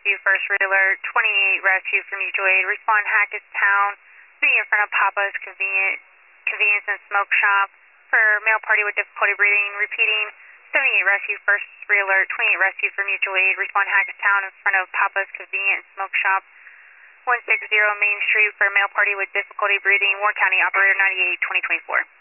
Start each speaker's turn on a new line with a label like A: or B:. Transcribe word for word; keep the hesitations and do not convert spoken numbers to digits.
A: Rescue, First Alert, twenty-eight Rescue for Mutual Aid. Respond Hackettstown, be in front of Papa's Convenient, Convenience and Smoke Shop for male party with difficulty breathing. Repeating, seventy-eight Rescue, First Alert, twenty-eight Rescue for Mutual Aid. Respond Hackettstown in front of Papa's Convenient and Smoke Shop. one sixty Main Street for male party with difficulty breathing. Warren County Operator ninety-eight, twenty twenty-four.